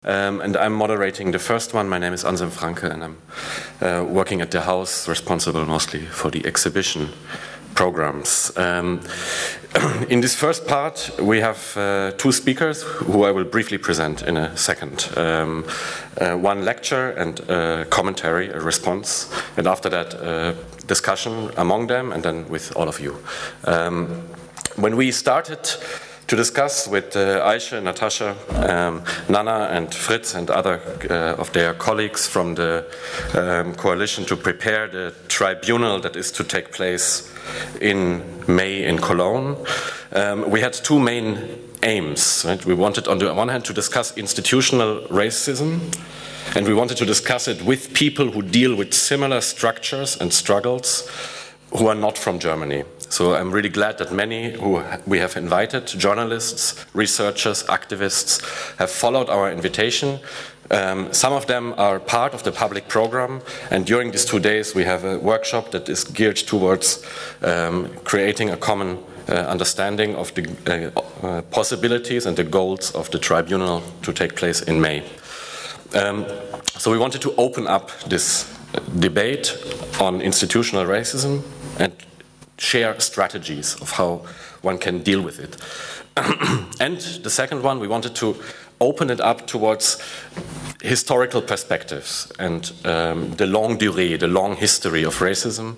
And I'm moderating the first one. My name is Anselm Franke, and I'm working at the house, responsible mostly for the exhibition programs. In this first part, we have two speakers who I will briefly present in a second. One lecture and a commentary, a response, and after that, discussion among them, and then with all of you. When we started to discuss with Aisha, Natasha, Nana and Fritz and other of their colleagues from the coalition to prepare the tribunal that is to take place in May in Cologne. We had two main aims. Right? We wanted on the one hand to discuss institutional racism, and we wanted to discuss it with people who deal with similar structures and struggles who are not from Germany. So I'm really glad that many who we have invited, journalists, researchers, activists, have followed our invitation. Some of them are part of the public program, and during these 2 days we have a workshop that is geared towards creating a common understanding of the possibilities and the goals of the tribunal to take place in May. So we wanted to open up this debate on institutional racism and share strategies of how one can deal with it. And the second one, we wanted to open it up towards historical perspectives and the longue durée, the long history of racism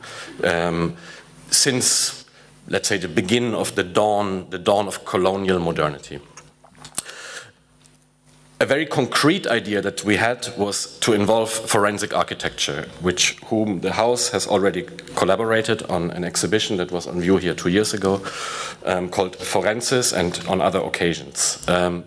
since, let's say, the beginning of the dawn of colonial modernity. A very concrete idea that we had was to involve forensic architecture, whom the House has already collaborated on an exhibition that was on view here 2 years ago, called Forensis, and on other occasions. And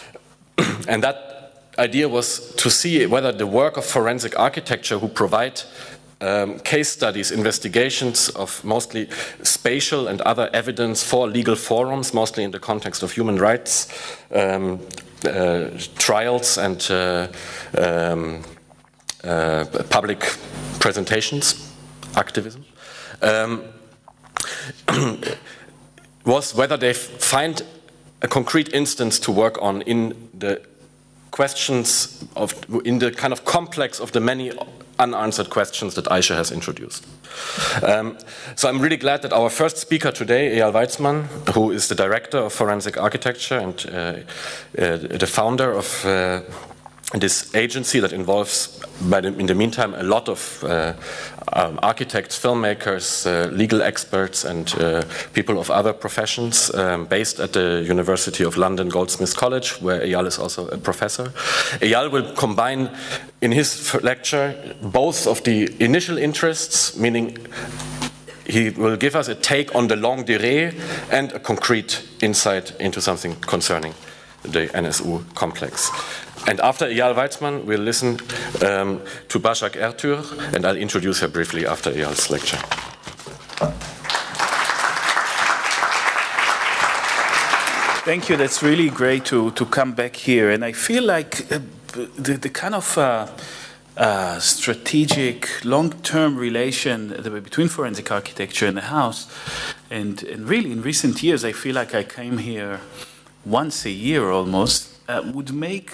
that idea was to see whether the work of forensic architecture, who provide case studies, investigations of mostly spatial and other evidence for legal forums, mostly in the context of human rights, trials and public presentations, activism, was whether they find a concrete instance to work on in the questions in the kind of complex of the many unanswered questions that Aisha has introduced. So I'm really glad that our first speaker today, Eyal Weizman, who is the director of forensic architecture and the founder of this agency that involves, in the meantime, a lot of architects, filmmakers, legal experts, and people of other professions, based at the University of London Goldsmiths College, where Eyal is also a professor. Eyal will combine in his lecture both of the initial interests, meaning he will give us a take on the longue durée and a concrete insight into something concerning the NSU complex. And after Eyal Weizman, we'll listen to Başak Ertür, and I'll introduce her briefly after Eyal's lecture. Thank you. That's really great to come back here. And I feel like the kind of strategic, long-term relation between forensic architecture and the house, and really in recent years, I feel like I came here once a year almost, would make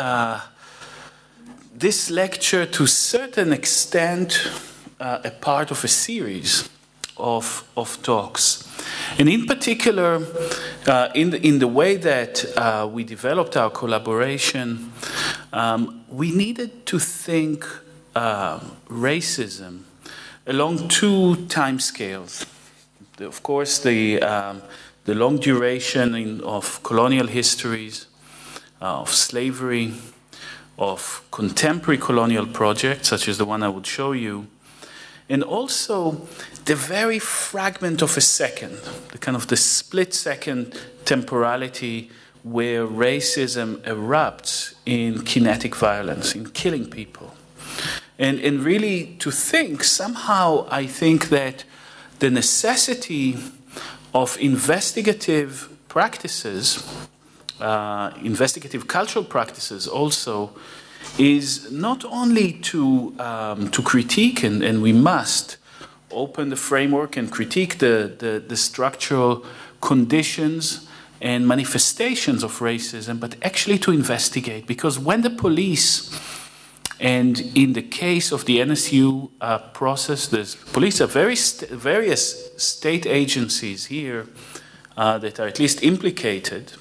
this lecture to a certain extent a part of a series of talks. And in particular, in the way that we developed our collaboration, we needed to think racism along two timescales. Of course, the long duration of colonial histories, of slavery, of contemporary colonial projects, such as the one I would show you, and also the very fragment of a second, the kind of the split-second temporality where racism erupts in kinetic violence, in killing people. And really to think, somehow I think that the necessity of investigative practices, investigative cultural practices also, is not only to critique, and we must open the framework and critique the structural conditions and manifestations of racism, but actually to investigate. Because when the police, and in the case of the NSU process, the police are various state agencies here that are at least implicated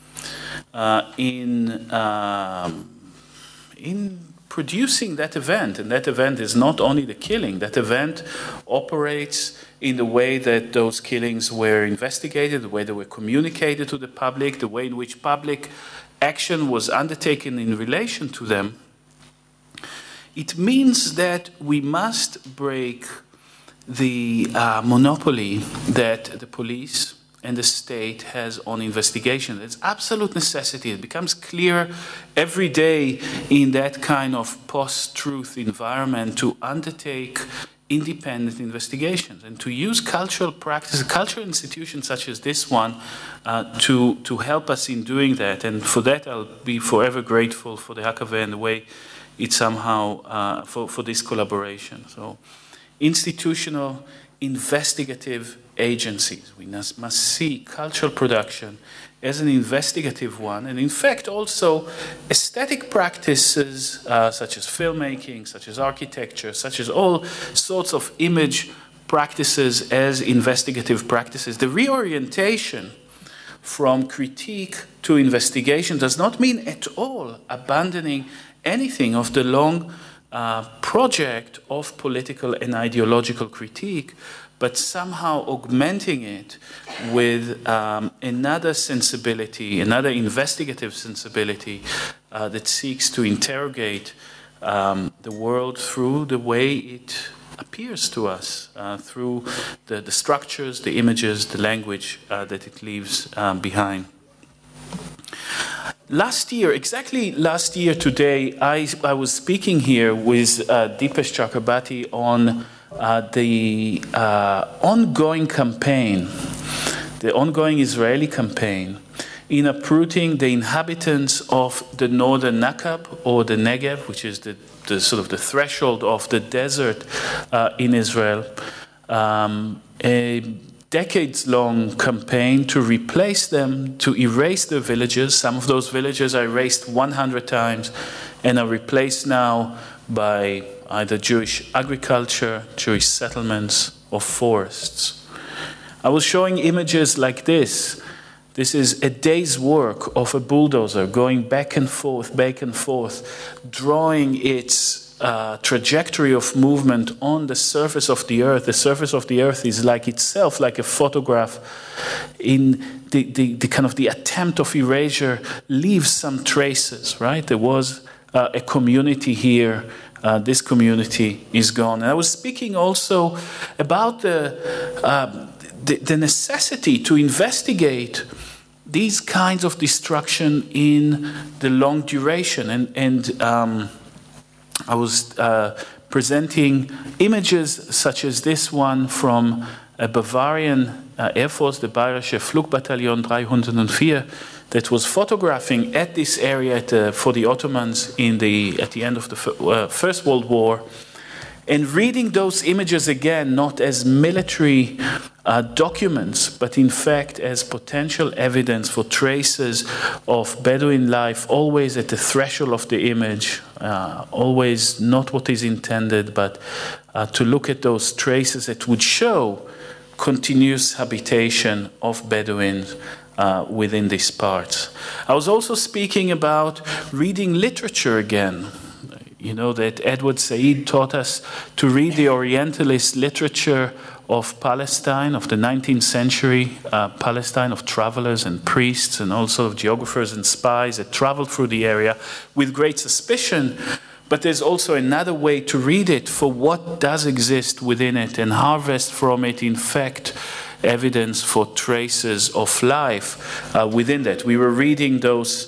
in producing that event. And that event is not only the killing. That event operates in the way that those killings were investigated, the way they were communicated to the public, the way in which public action was undertaken in relation to them. It means that we must break the monopoly that the police and the state has on investigation. It's absolute necessity. It becomes clear every day in that kind of post-truth environment to undertake independent investigations and to use cultural practice, cultural institutions such as this one to help us in doing that. And for that, I'll be forever grateful for the Hakaveh and the way it somehow, for this collaboration. So, institutional investigative agencies. We must see cultural production as an investigative one, and in fact also aesthetic practices such as filmmaking, such as architecture, such as all sorts of image practices as investigative practices. The reorientation from critique to investigation does not mean at all abandoning anything of the long project of political and ideological critique, but somehow augmenting it with another sensibility, another investigative sensibility that seeks to interrogate the world through the way it appears to us, through the structures, the images, the language that it leaves behind. Last year, exactly last year today, I was speaking here with Deepesh Chakrabarti on the ongoing campaign, the ongoing Israeli campaign in uprooting the inhabitants of the northern Nakab or the Negev, which is the sort of the threshold of the desert in Israel. A decades-long campaign to replace them, to erase their villages. Some of those villages are erased 100 times and are replaced now by either Jewish agriculture, Jewish settlements, or forests. I was showing images like this. This is a day's work of a bulldozer going back and forth, drawing its trajectory of movement on the surface of the earth. The surface of the earth is like itself, like a photograph. In the kind of the attempt of erasure leaves some traces, right? There was a community here. This community is gone. And I was speaking also about the necessity to investigate these kinds of destruction in the long duration. And I was presenting images such as this one from a Bavarian Air Force, the Bayerische Flugbataillon 304, that was photographing at this area for the Ottomans at the end of the First World War, and reading those images again, not as military documents, but in fact as potential evidence for traces of Bedouin life, always at the threshold of the image, always not what is intended, but to look at those traces that would show continuous habitation of Bedouins within these parts. I was also speaking about reading literature again. You know that Edward Said taught us to read the Orientalist literature of Palestine, of the 19th century Palestine, of travelers and priests and also of geographers and spies that traveled through the area with great suspicion. But there's also another way to read it for what does exist within it and harvest from it, in fact, evidence for traces of life within that. We were reading those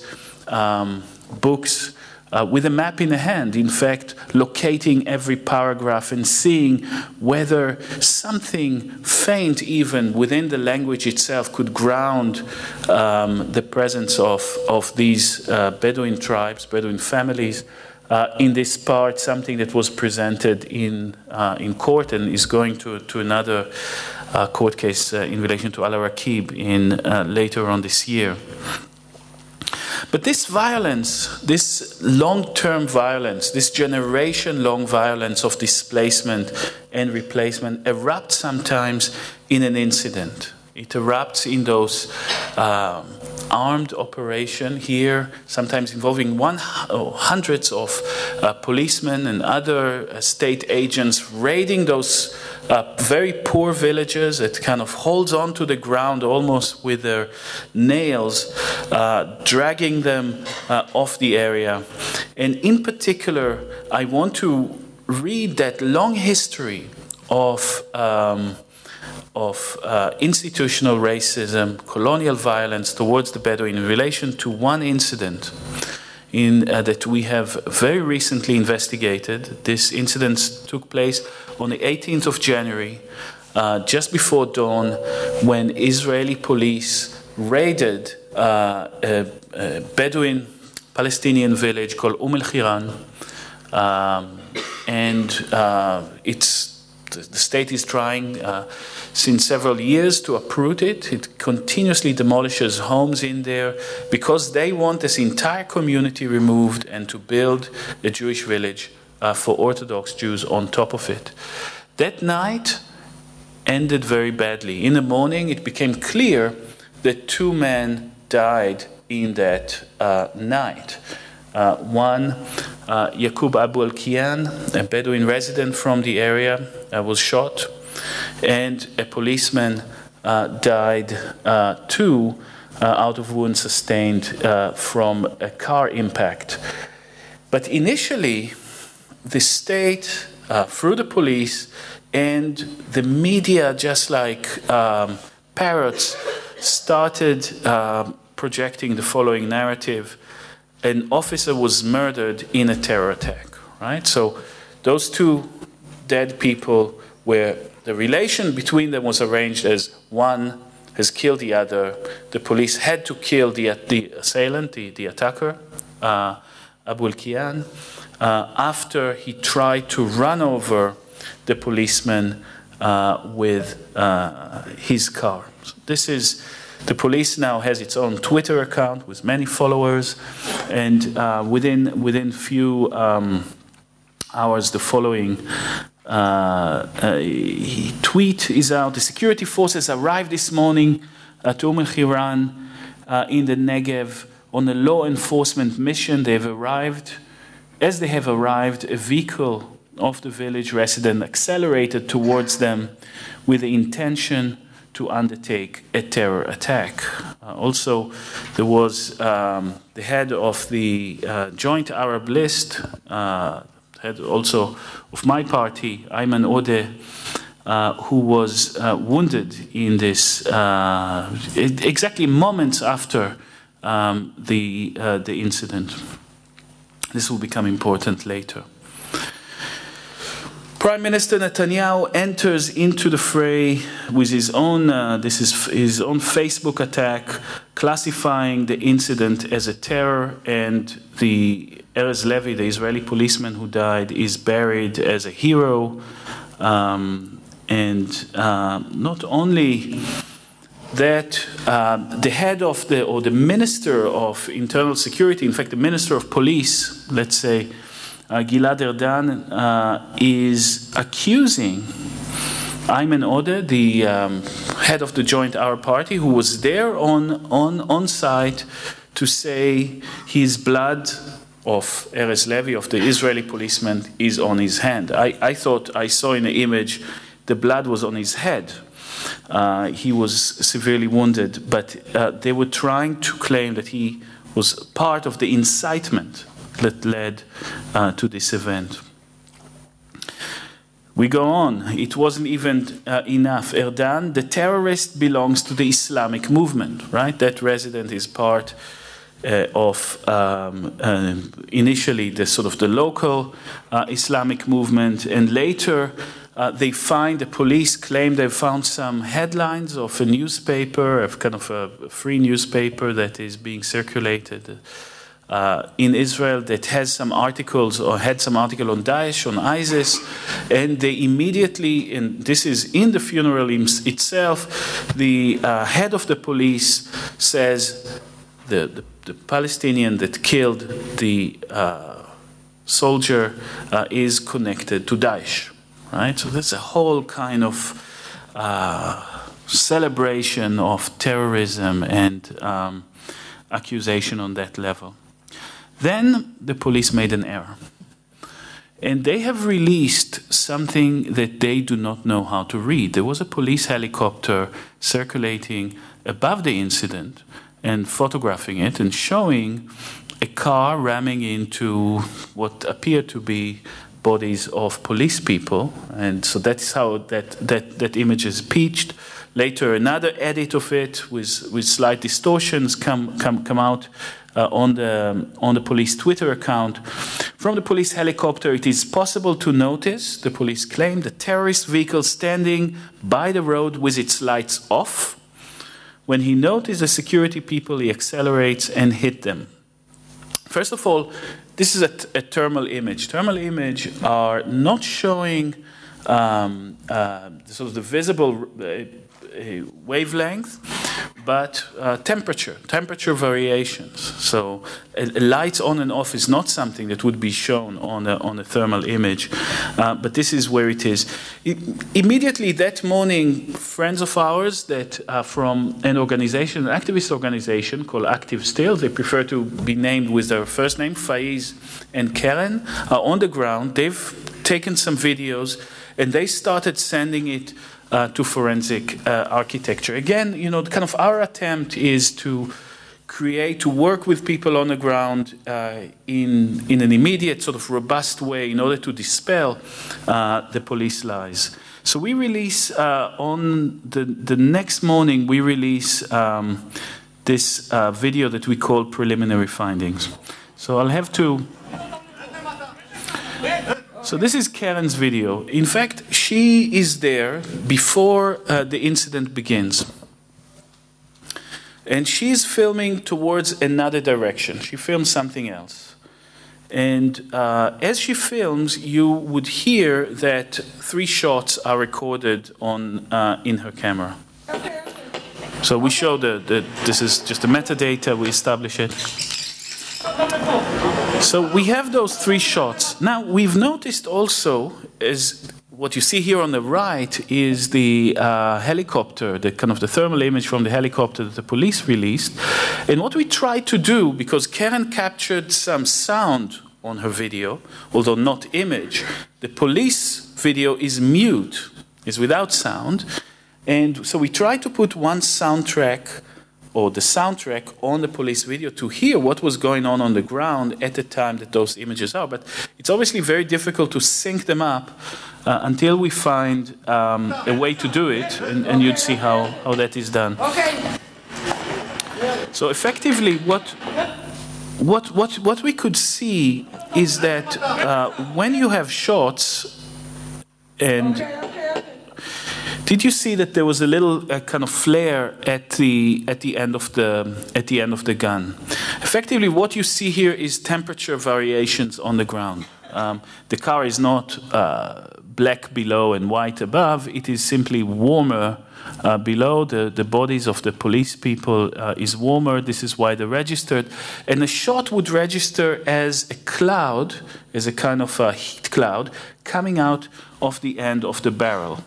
books with a map in the hand, in fact, locating every paragraph and seeing whether something faint even within the language itself could ground the presence of these Bedouin tribes, Bedouin families in this part something that was presented in court and is going to another court case in relation to Al-Araqib in later on this year. But this violence, this long-term violence, this generation-long violence of displacement and replacement erupts sometimes in an incident. It erupts in those armed operation here, sometimes involving hundreds of policemen and other state agents raiding those very poor villages. It kind of holds on to the ground almost with their nails, dragging them off the area. And in particular, I want to read that long history of institutional racism, colonial violence towards the Bedouin in relation to one incident that we have very recently investigated. This incident took place on the 18th of January, just before dawn, when Israeli police raided a Bedouin Palestinian village called al-Khiran, and the state is trying since several years to uproot it. It continuously demolishes homes in there because they want this entire community removed and to build a Jewish village for Orthodox Jews on top of it. That night ended very badly. In the morning, it became clear that 2 men died in that night. One, Yaqub Abu al-Kiyan, a Bedouin resident from the area, was shot, and a policeman died too out of wounds sustained from a car impact. But initially, the state, through the police and the media, just like parrots, started projecting the following narrative. An officer was murdered in a terror attack, right? So those 2 dead people, where the relation between them was arranged as one has killed the other. The police had to kill the assailant, the attacker, Abu al-Kiyan, after he tried to run over the policeman with his car. So this is... The police now has its own Twitter account with many followers, and within few hours, the following tweet is out. The security forces arrived this morning to al-Khiran in the Negev on a law enforcement mission. They have arrived. As they have arrived, a vehicle of the village resident accelerated towards them with the intention to undertake a terror attack. Also, there was the head of the Joint Arab List, head also of my party, Ayman Odeh, who was wounded in this exactly moments after the incident. This will become important later. Prime Minister Netanyahu enters into the fray with his own, this is his own Facebook attack, classifying the incident as a terror, and the Erez Levy, the Israeli policeman who died, is buried as a hero. And not only that, the head of the Minister of Internal Security, in fact, the Minister of Police, let's say, Gilad Erdan, is accusing Ayman Odeh, the head of the Joint Arab Party, who was there on site, to say his blood of Erez Levy, of the Israeli policeman, is on his hand. I thought I saw in the image the blood was on his head. He was severely wounded, but they were trying to claim that he was part of the incitement that led to this event. We go on. It wasn't even enough. Erdan, the terrorist, belongs to the Islamic movement, right? That resident is part of initially the sort of the local Islamic movement, and later the police claim they found some headlines of a newspaper, of kind of a free newspaper that is being circulated in Israel that has some articles or had some article on Daesh, on ISIS, and they immediately, and this is in the funeral itself, the head of the police says the Palestinian that killed the soldier is connected to Daesh, right? So there's a whole kind of celebration of terrorism and accusation on that level. Then the police made an error. And they have released something that they do not know how to read. There was a police helicopter circulating above the incident and photographing it and showing a car ramming into what appeared to be bodies of police people. And so that's how that image is pitched. Later, another edit of it with slight distortions come out on the police Twitter account. From the police helicopter, it is possible to notice, the police claim, the terrorist vehicle standing by the road with its lights off. When he noticed the security people, he accelerates and hit them. First of all, this is a thermal image. Thermal images are not showing sort of the visible wavelength, but temperature variations. So lights on and off is not something that would be shown on a thermal image, but this is where it is. Immediately that morning, friends of ours that are from an organization, an activist organization called Active Still, they prefer to be named with their first name, Faiz and Keren, are on the ground. They've taken some videos and they started sending it to forensic architecture. Again, kind of our attempt is to work with people on the ground in an immediate, sort of robust way in order to dispel the police lies. So we release, on the next morning, we release this video that we call Preliminary Findings. So I'll have to... So this is Keren's video. In fact, she is there before the incident begins. And she's filming towards another direction. She films something else. And as she films, you would hear that 3 shots are recorded in her camera. So we show this is just the metadata, we establish it. So we have those 3 shots. Now, we've noticed also, as what you see here on the right is the helicopter, the kind of the thermal image from the helicopter that the police released. And what we tried to do, because Keren captured some sound on her video, although not image, the police video is mute, is without sound. And so we tried to put one soundtrack or the soundtrack on the police video to hear what was going on the ground at the time that those images are. But it's obviously very difficult to sync them up until we find a way to do it, and you'd see how that is done. Okay. So effectively, what we could see is that when you have shots and... Did you see that there was a little kind of flare at the end of the gun? Effectively, what you see here is temperature variations on the ground. The car is not black below and white above. It is simply warmer below. The bodies of the police people is warmer. This is why they're registered. And the shot would register as a cloud, as a kind of a heat cloud, coming out of the end of the barrel.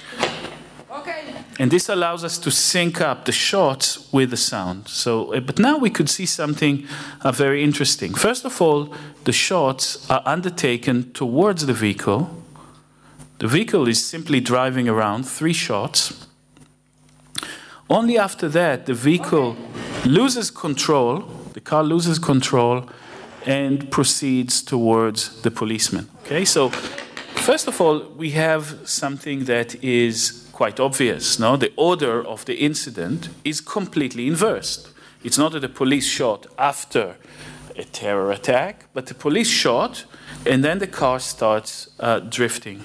And this allows us to sync up the shots with the sound. So, but now we could see something very interesting. First of all, the shots are undertaken towards the vehicle. The vehicle is simply driving around, 3 shots. Only after that, the vehicle loses control, the car loses control, and proceeds towards the policeman. Okay, so first of all, we have something that is quite obvious. No? The order of the incident is completely inversed. It's not that the police shot after a terror attack, but the police shot, and then the car starts drifting.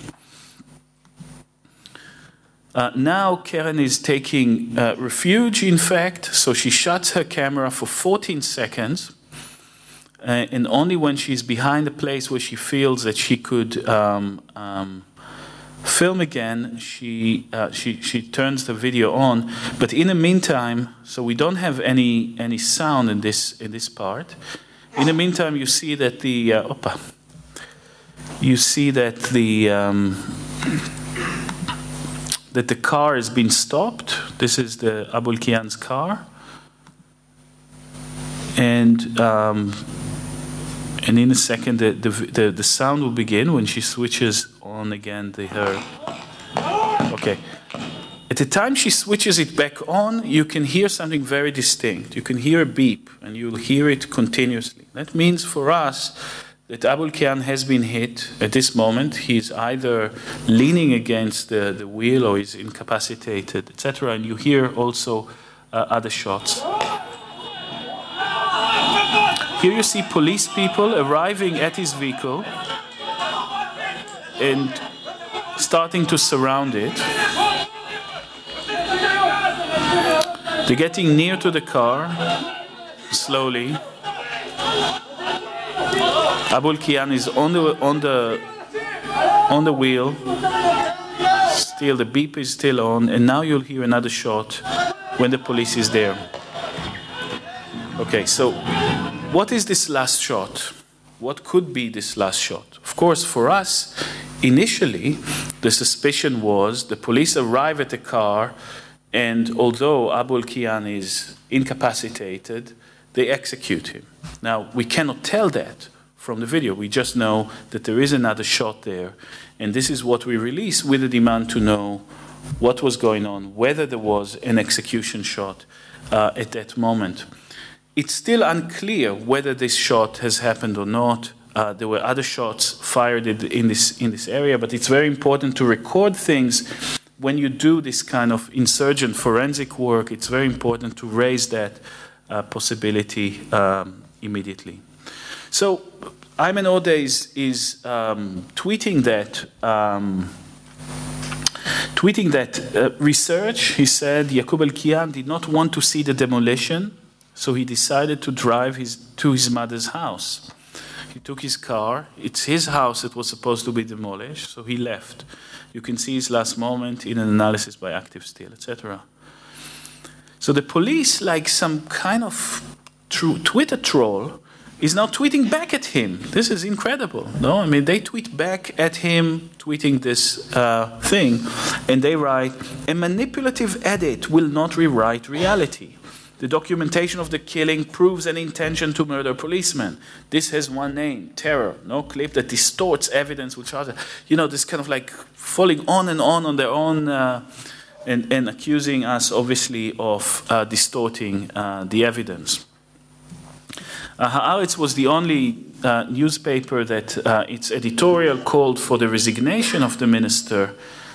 Now Keren is taking refuge, in fact, so she shuts her camera for 14 seconds. and only when she's behind a place where she feels that she could film again, she turns the video on. But in the meantime, so we don't have any sound in this part. In the meantime, you see that the that the car has been stopped. This is the Abu Kian's car, and in a second the sound will begin when she switches on again her. Okay. At the time she switches it back on, you can hear something very distinct. You can hear a beep, and you'll hear it continuously. That means for us that Abu Kian has been hit at this moment. He's either leaning against the wheel or is incapacitated, etc. And you hear also other shots. Here you see police people arriving at his vehicle and starting to surround it. They're getting near to the car, slowly. Abu Kian is on the wheel. Still, the beep is still on, and now you'll hear another shot when the police is there. Okay, so what is this last shot? What could be this last shot? Of course, for us, initially, the suspicion was the police arrive at the car, and although Abu Kian is incapacitated, they execute him. Now, we cannot tell that from the video. We just know that there is another shot there, and this is what we release with the demand to know what was going on, whether there was an execution shot at that moment. It's still unclear whether this shot has happened or not. There were other shots fired in this area, but it's very important to record things. When you do this kind of insurgent forensic work, it's very important to raise that possibility immediately. So Ayman Odeh is tweeting that research. He said Yaqub Al-Kian did not want to see the demolition, so he decided to drive to his mother's house. He took his car. It's his house that was supposed to be demolished, so he left. You can see his last moment in an analysis by Active Steel, etc. So the police, like some kind of Twitter troll, is now tweeting back at him. This is incredible. No, I mean, they tweet back at him, tweeting this thing, and they write, "A manipulative edit will not rewrite reality. The documentation of the killing proves an intention to murder policemen. This has one name, terror. No clip that distorts evidence with charges." You know, this kind of like falling on their own and accusing us, obviously, of distorting the evidence. Haaretz was the only newspaper that its editorial called for the resignation of the Minister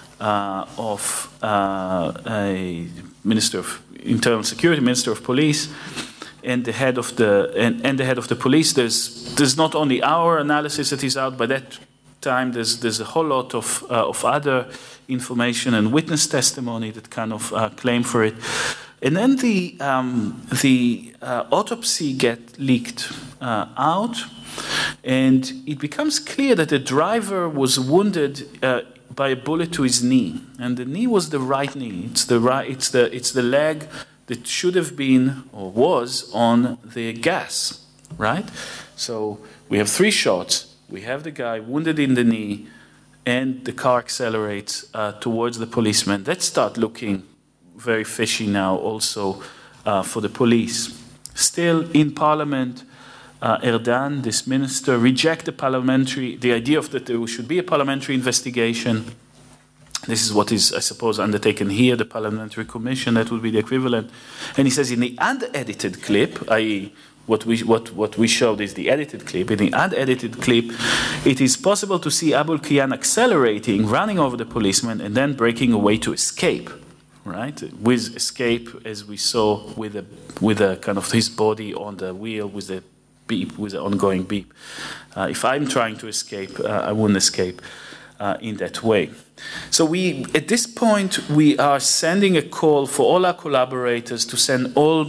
Minister of Internal Security, Minister of Police, and the head of the police. There's not only our analysis that is out by that time. There's a whole lot of other information and witness testimony that kind of claim for it. And then the autopsy get leaked out, and it becomes clear that the driver was wounded by a bullet to his knee, and the knee was the right knee. It's the leg that should have been or was on the gas, right? So we have three shots. We have the guy wounded in the knee, and the car accelerates towards the policeman. That starts looking very fishy now also for the police. Still in Parliament, Erdan, this minister, reject the idea of that there should be a parliamentary investigation. This is what is, I suppose, undertaken here, the parliamentary commission, that would be the equivalent. And he says in the unedited clip, i.e. what we showed is the edited clip. In the unedited clip, it is possible to see Abu Kian accelerating, running over the policeman, and then breaking away to escape. Right, with escape, as we saw with a kind of his body on the wheel with a beep, with an ongoing beep. If I'm trying to escape, I wouldn't escape in that way. So at this point, we are sending a call for all our collaborators to send all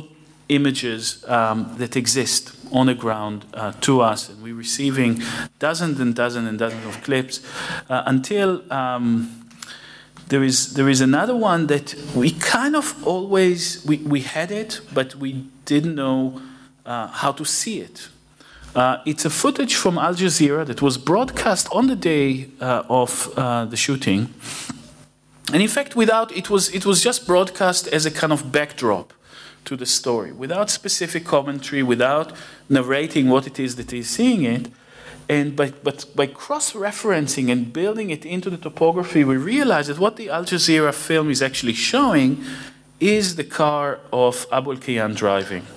images that exist on the ground to us. And we're receiving dozens and dozens and dozens of clips until there is another one that we kind of always, we had it, but we didn't know how to see it. It's a footage from Al Jazeera that was broadcast on the day of the shooting. And in fact, it was just broadcast as a kind of backdrop to the story, without specific commentary, without narrating what it is that is seeing it. And but by cross-referencing and building it into the topography, we realize that what the Al Jazeera film is actually showing is the car of Abu al-Kiyan driving.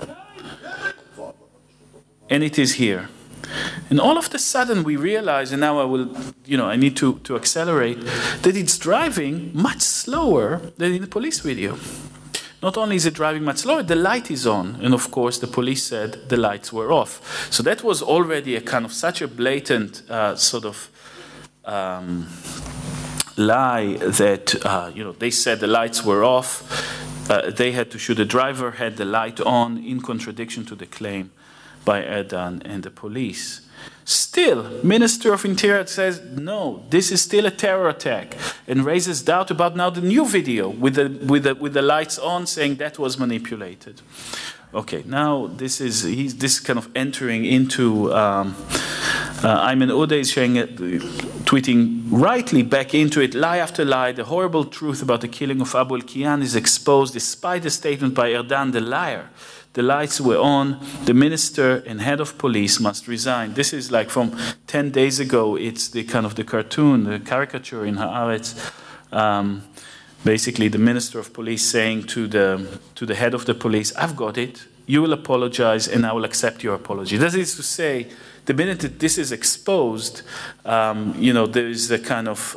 And it is here. And all of a sudden we realize, and now I need to accelerate, that it's driving much slower than in the police video. Not only is it driving much slower, the light is on. And of course, the police said the lights were off. So that was already a kind of such a blatant lie that, they said the lights were off. They had to shoot. The driver had the light on in contradiction to the claim by Erdan and the police. Still, Minister of Interior says, no, this is still a terror attack, and raises doubt about now the new video with the lights on, saying that was manipulated. Okay, now he's kind of entering into Ayman Odeh is showing it, tweeting rightly back into it, lie after lie, the horrible truth about the killing of Abu al-Kiyan is exposed despite the statement by Erdan, the liar. The lights were on. The minister and head of police must resign. This is like from 10 days ago. It's the kind of the cartoon, the caricature in Haaretz. Basically, the minister of police saying to the head of the police, "I've got it. You will apologize, and I will accept your apology." That is to say, the minute that this is exposed, there is a kind of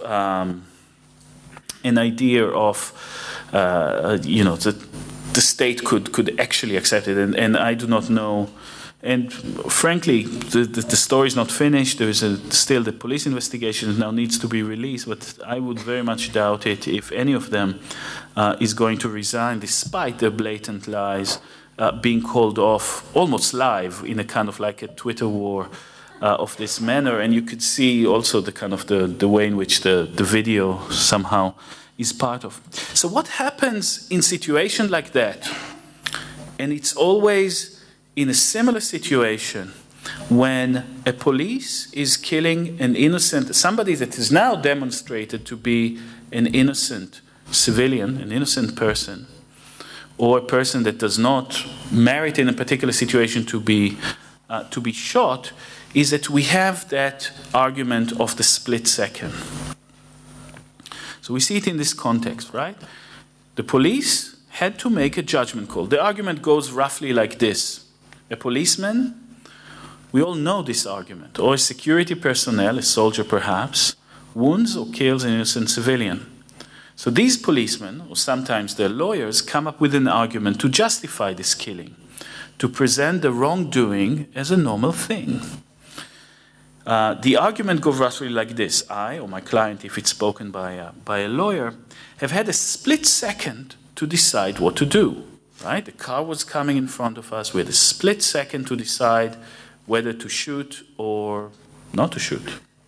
an idea of, that the state could actually accept it, and I do not know. And frankly, the story is not finished. There is still the police investigation now needs to be released, but I would very much doubt it if any of them is going to resign, despite their blatant lies being called off almost live in a kind of like a Twitter war of this manner. And you could see also the kind of the way in which the video somehow is part of. So what happens in situation like that? And it's always in a similar situation when a police is killing an innocent, somebody that is now demonstrated to be an innocent civilian, an innocent person, or a person that does not merit in a particular situation to be shot, is that we have that argument of the split second. So we see it in this context, right? The police had to make a judgment call. The argument goes roughly like this. A policeman, we all know this argument, or a security personnel, a soldier perhaps, wounds or kills an innocent civilian. So these policemen, or sometimes their lawyers, come up with an argument to justify this killing, to present the wrongdoing as a normal thing. The argument goes roughly like this. I, or my client, if it's spoken by a lawyer, have had a split second to decide what to do. Right? The car was coming in front of us. We had a split second to decide whether to shoot or not to shoot.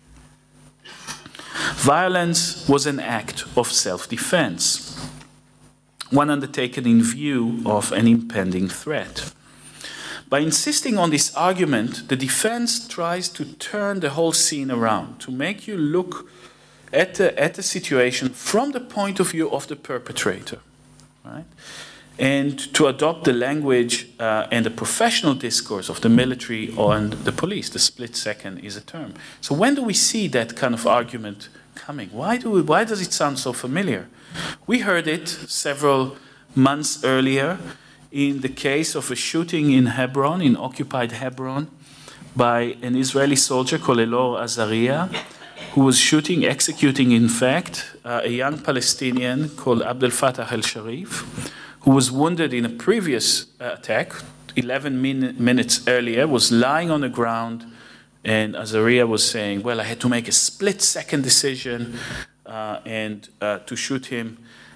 Violence was an act of self-defense, one undertaken in view of an impending threat. By insisting on this argument, the defense tries to turn the whole scene around, to make you look at the situation from the point of view of the perpetrator, right? And to adopt the language and the professional discourse of the military and the police. The split second is a term. So when do we see that kind of argument coming? Why does it sound so familiar? We heard it several months earlier in the case of a shooting in Hebron, in occupied Hebron, by an Israeli soldier called Elor Azaria, who was executing, in fact, a young Palestinian called Abdel Fattah el-Sharif, who was wounded in a previous attack, 11 minutes earlier, was lying on the ground, and Azaria was saying, well, I had to make a split-second decision and to shoot him.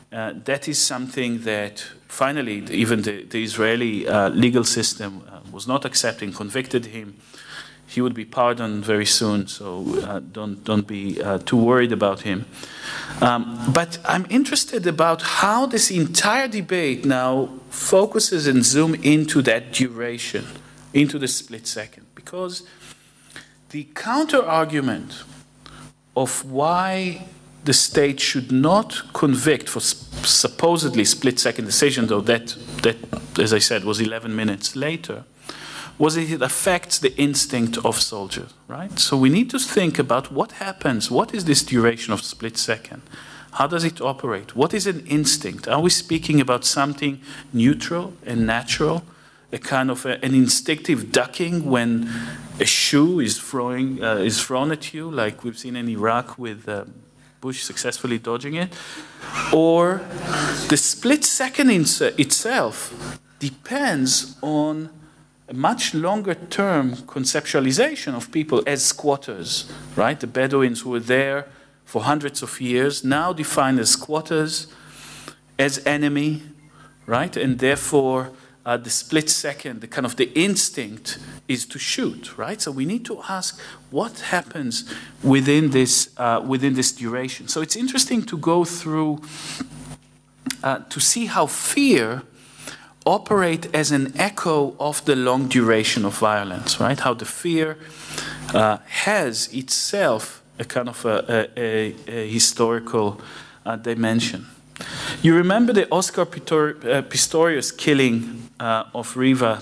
That is something that finally even the Israeli legal system was not accepting, convicted him. He would be pardoned very soon, so don't be too worried about him. But I'm interested about how this entire debate now focuses and zooms into that duration, into the split second. Because the counter-argument of why the state should not convict for supposedly split-second decision, though that, as I said, was 11 minutes later, was it affects the instinct of soldiers, right? So we need to think about what happens, what is this duration of split second? How does it operate? What is an instinct? Are we speaking about something neutral and natural, a kind of an instinctive ducking when a shoe is thrown at you, like we've seen in Iraq with Bush successfully dodging it? Or the split second itself depends on a much longer term conceptualization of people as squatters, right? The Bedouins who were there for hundreds of years, now defined as squatters, as enemy, right? And therefore, the split second, the kind of the instinct is to shoot, right? So we need to ask what happens within this duration. So it's interesting to go through to see how fear operate as an echo of the long duration of violence, right? How the fear has itself a kind of a historical dimension. You remember the Oscar Pistorius killing of Riva,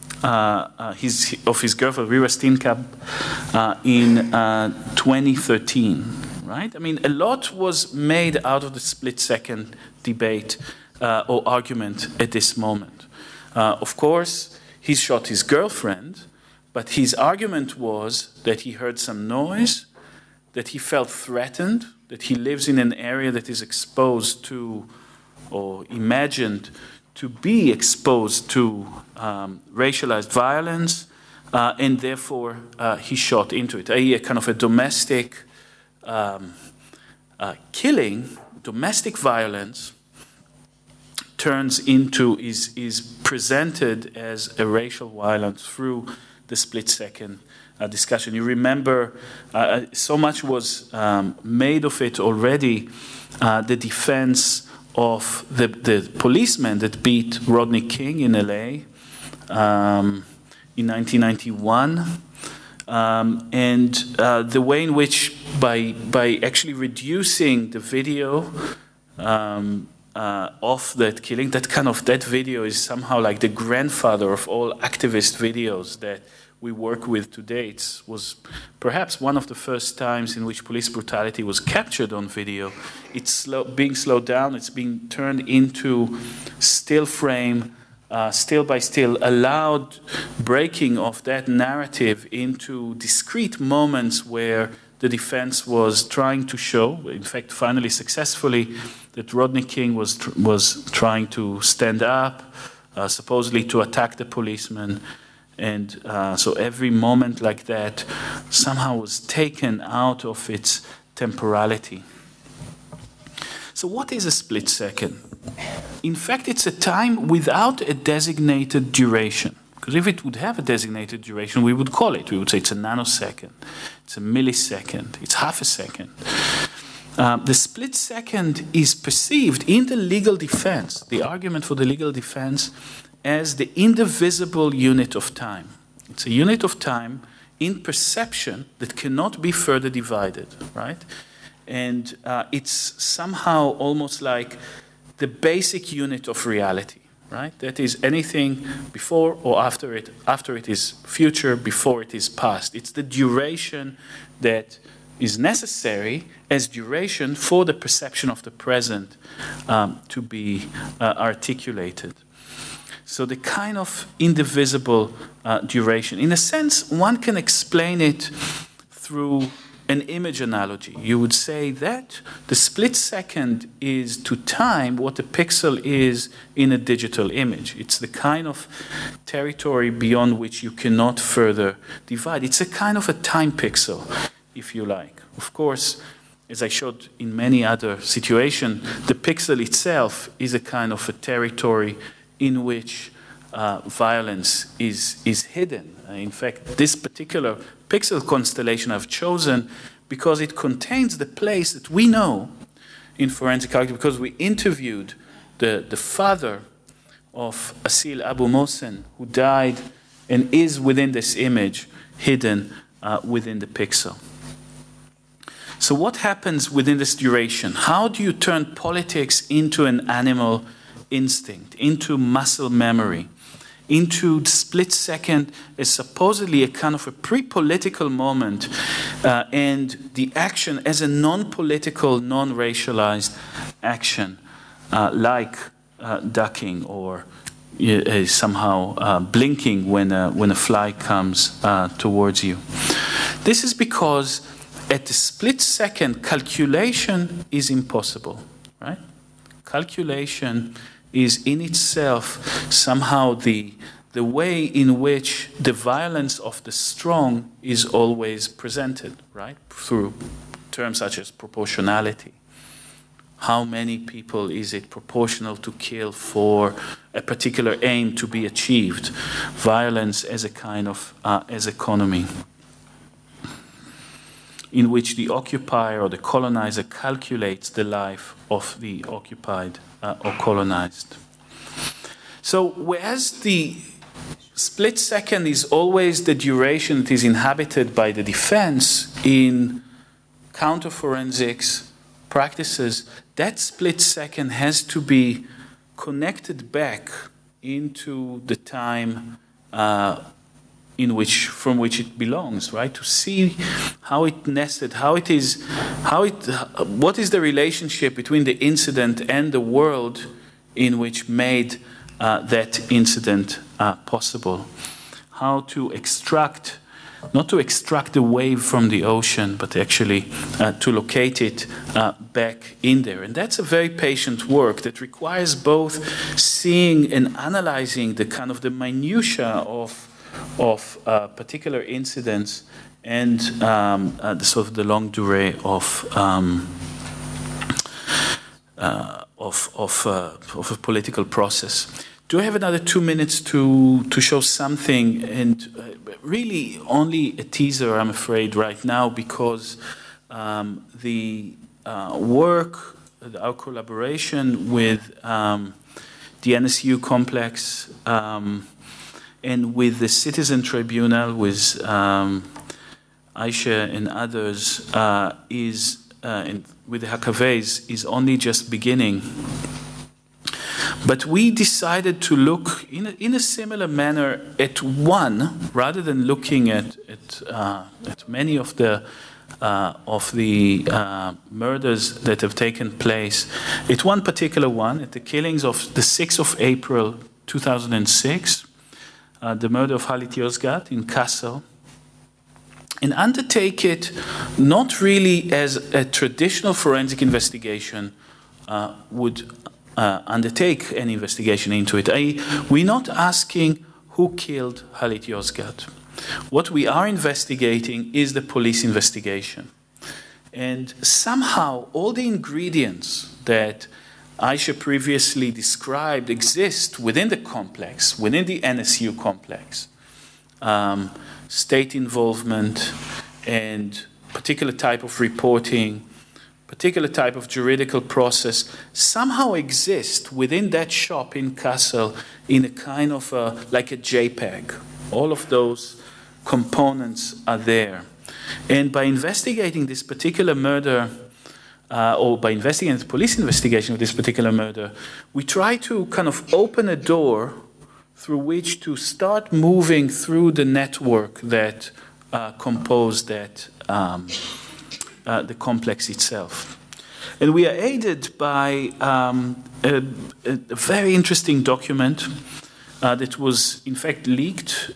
of his girlfriend Riva Steenkamp in 2013, right? I mean, a lot was made out of the split-second debate or argument at this moment. Of course, he shot his girlfriend, but his argument was that he heard some noise, that he felt threatened, that he lives in an area that is exposed to, or imagined to be exposed to racialized violence, and therefore he shot into it. A kind of a domestic killing, domestic violence, turns into, is presented as a racial violence through the split-second discussion. You remember so much was made of it already, the defense of the policeman that beat Rodney King in LA in 1991. And the way in which by actually reducing the video of that killing, that video is somehow like the grandfather of all activist videos that we work with today. It was perhaps one of the first times in which police brutality was captured on video. It's being slowed down, it's being turned into still frame, still by still, allowed breaking of that narrative into discrete moments where the defense was trying to show, in fact, finally successfully, that Rodney King was trying to stand up, supposedly to attack the policeman. And so every moment like that somehow was taken out of its temporality. So what is a split second? In fact, it's a time without a designated duration. Because if it would have a designated duration, we would call it. We would say it's a nanosecond, it's a millisecond, it's half a second. The split second is perceived in the legal defense, the argument for the legal defense, as the indivisible unit of time. It's a unit of time in perception that cannot be further divided, right? And it's somehow almost like the basic unit of reality, right? That is anything before or after it. After it is future, before it is past. It's the duration that is necessary as duration for the perception of the present to be articulated. So the kind of indivisible duration. In a sense, one can explain it through an image analogy. You would say that the split second is to time what a pixel is in a digital image. It's the kind of territory beyond which you cannot further divide. It's a kind of a time pixel, if you like. Of course, as I showed in many other situations, the pixel itself is a kind of a territory in which violence is hidden. In fact, this particular pixel constellation I've chosen because it contains the place that we know in forensic archaeology, because we interviewed the father of Asil Abu Mohsen, who died and is within this image, hidden within the pixel. So what happens within this duration? How do you turn politics into an animal instinct, into muscle memory, into the split second as supposedly a kind of a pre-political moment, and the action as a non-political, non-racialized action, like ducking or somehow blinking when a fly comes towards you. This is because at the split second, calculation is impossible, right? Calculation is in itself somehow the way in which the violence of the strong is always presented, right? Through terms such as proportionality. How many people is it proportional to kill for a particular aim to be achieved? Violence as a kind of as economy, in which the occupier or the colonizer calculates the life of the occupied or colonized. So whereas the split second is always the duration that is inhabited by the defense in counter-forensics practices, that split second has to be connected back into the time from which it belongs, right? To see how it nested, what is the relationship between the incident and the world in which made that incident possible. How to extract, not to extract the wave from the ocean, but actually to locate it back in there. And that's a very patient work that requires both seeing and analyzing the kind of the minutiae of particular incidents and the sort of the longue durée of a political process. Do I have another 2 minutes to show something? And really only a teaser, I'm afraid, right now, because the work, our collaboration with the NSU complex and with the Citizen Tribunal, with Aisha and others, and with the Hakaveis, is only just beginning. But we decided to look in a similar manner at one, rather than looking at many of the murders that have taken place. At one particular one, at the killings of the 6th of April 2006, the murder of Halit Yozgat in Kassel, and undertake it not really as a traditional forensic investigation would undertake an investigation into it. We're not asking who killed Halit Yozgat. What we are investigating is the police investigation. And somehow all the ingredients that Aisha previously described exist within the complex, within the NSU complex. State involvement and particular type of reporting, particular type of juridical process somehow exist within that shop in Kassel in a kind of like a JPEG. All of those components are there. And by investigating this particular murder, or by investigating the police investigation of this particular murder, we try to kind of open a door through which to start moving through the network that composed that the complex itself. And we are aided by a very interesting document that was in fact leaked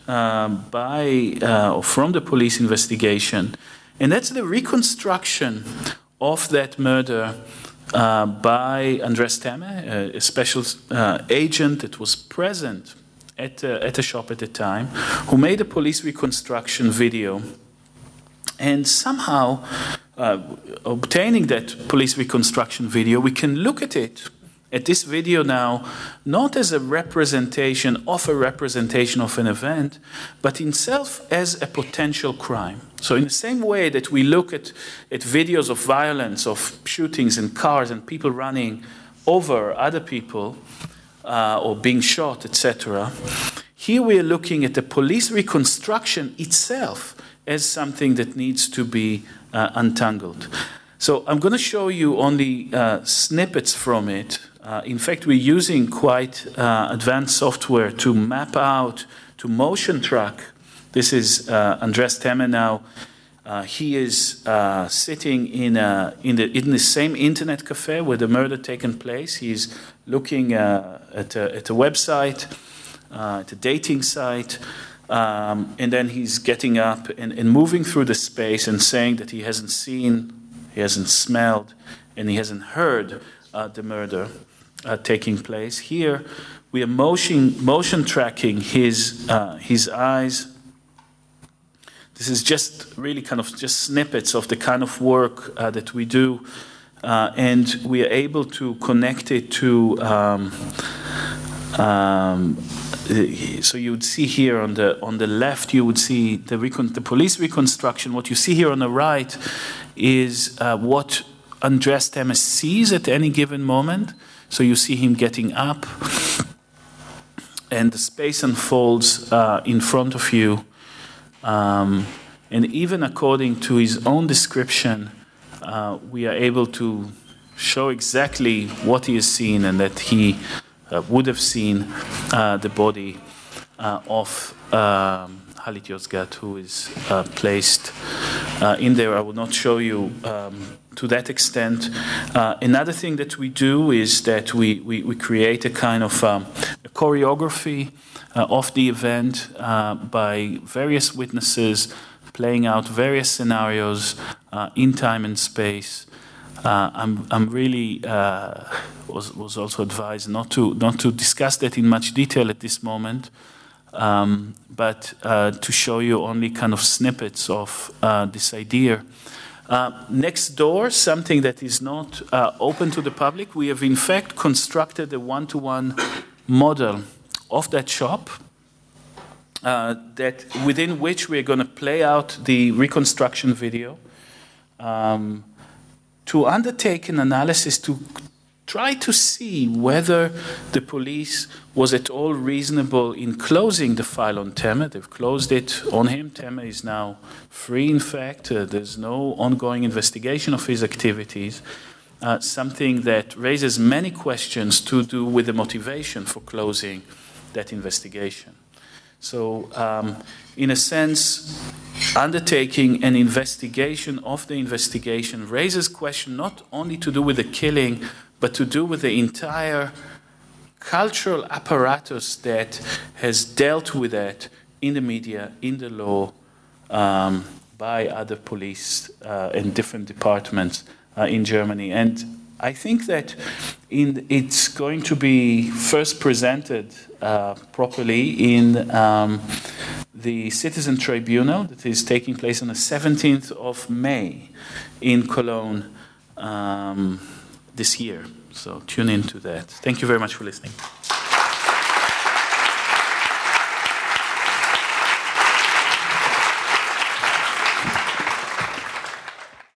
from the police investigation, and that's the reconstruction of that murder by Andres Temme, a special agent that was present at a shop at the time, who made a police reconstruction video. And somehow obtaining that police reconstruction video, we can look at this video now, not as a representation of an event, but in itself as a potential crime. So in the same way that we look at videos of violence, of shootings in cars and people running over other people or being shot, etc., here we are looking at the police reconstruction itself as something that needs to be untangled. So I'm going to show you only snippets from it. In fact, we're using quite advanced software to map out, to motion track. This is Andres Temme now. He is sitting in the same internet cafe where the murder taken place. He's looking at a website, at a dating site, and then he's getting up and moving through the space and saying that he hasn't seen, he hasn't smelled, and he hasn't heard the murder taking place. Here, we are motion tracking his eyes. This is just really kind of just snippets of the kind of work that we do, and we are able to connect it to. So you would see here on the left, you would see the police reconstruction. What you see here on the right is what Andres Temme sees at any given moment. So you see him getting up, and the space unfolds in front of you. And even according to his own description, we are able to show exactly what he has seen and that he would have seen the body of Halit Yozgat, who is placed in there. I will not show you to that extent. Another thing that we do is that we create a kind of a choreography of the event by various witnesses playing out various scenarios in time and space. I'm really was also advised not to discuss that in much detail at this moment, but to show you only kind of snippets of this idea. Next door, something that is not open to the public, we have in fact constructed a one-to-one model of that shop that within which we're going to play out the reconstruction video to undertake an analysis to try to see whether the police was at all reasonable in closing the file on Temme. They've closed it on him. Temme is now free, in fact. There's no ongoing investigation of his activities. Something that raises many questions to do with the motivation for closing that investigation. So, in a sense, undertaking an investigation of the investigation raises question not only to do with the killing, but to do with the entire cultural apparatus that has dealt with that in the media, in the law, by other police and different departments in Germany. And I think that it's going to be first presented properly in the Citizen Tribunal that is taking place on the 17th of May in Cologne this year. So tune in to that. Thank you very much for listening.